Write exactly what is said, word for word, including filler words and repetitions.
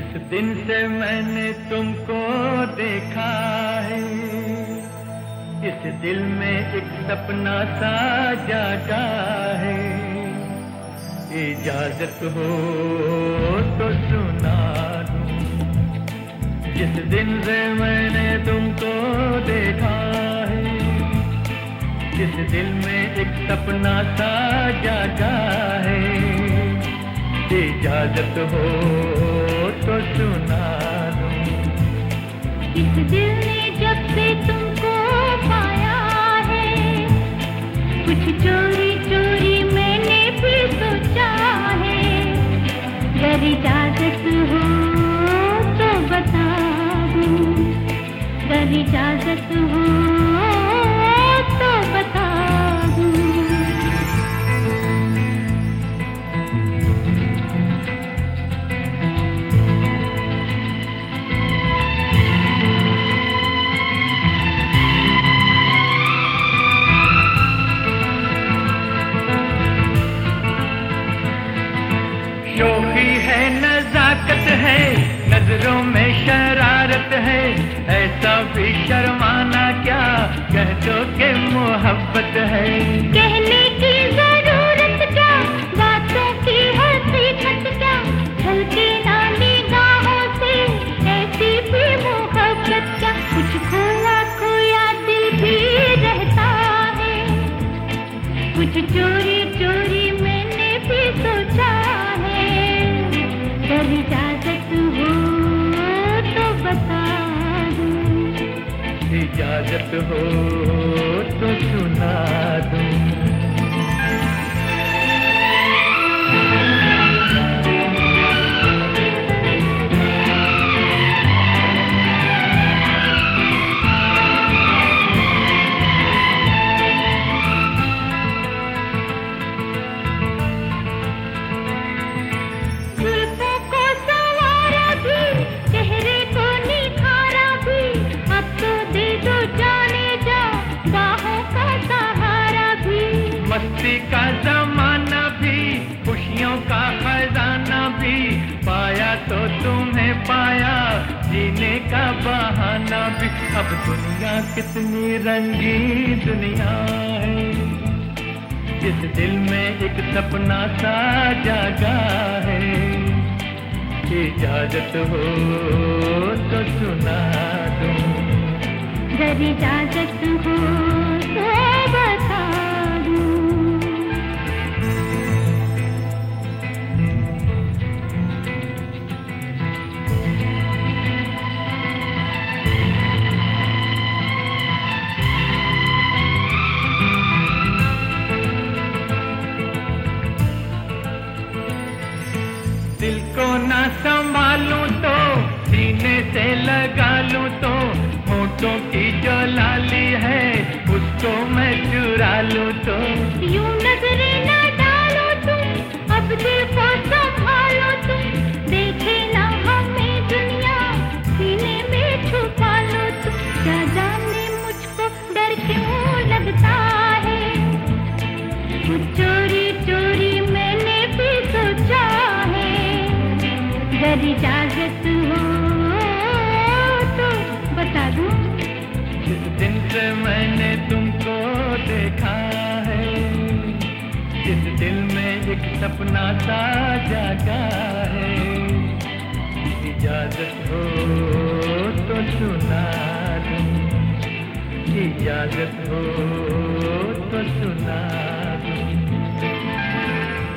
जिस दिन से मैंने तुमको देखा है, इस दिल में एक सपना सा जागा है। इजाजत हो तो सुना दूं। जिस दिन से मैंने तुमको देखा है, इस दिल में एक सपना सा जागा है। इजाजत हो तो सुना दूं। इस दिल ने जब से तुमको पाया है, कुछ चोरी चोरी मैंने भी सोचा है। अगर इजाजत हो तो बता दूं, अगर इजाजत हो तो बता दूं। शोखी है, नजाकत है, नजरों में शरारत है। ऐसा भी शर्माना क्या, कह दो कि मोहब्बत है। कहने की जरूरत क्या, बातों की हकीकत क्या। हल्की ना निगाहों से ऐसी भी मोहब्बत क्या। कुछ खोया खोया दिल भी रहता है, कुछ चोरी चोरी मैंने भी सोचा है। अगर इजाजत हो तो बता दूं, इजाजत हो तो सुना दूं। मस्ती का जमाना भी, खुशियों का खजाना भी, पाया तो तुम्हें पाया, जीने का बहाना भी। अब दुनिया कितनी रंगी दुनिया है, जिस दिल में एक सपना सा जागा है। इजाजत हो तो सुना दूं, अगर इजाजत हो तो बता दिल को ना संभालूं तो सीने से लगा लूं तो, होठों की जो लाली है उसको मैं चुरा लूं तो। यूं नजरें ना डालो तुम, अब दिल को संभालो तुम। देखे ना हमें दुनिया, सीने में छुपा लो तुम। क्या जाने मुझको डर क्यों लगता है, कुछ चोरी चोरी मैंने भी सोचा है। अगर इजाजत हो तो बता दूं, जिस दिन से मैंने तुमको देखा है, इस दिल में एक सपना सा जागा है। इजाजत हो तो सुना दूं, इजाजत हो तो सुना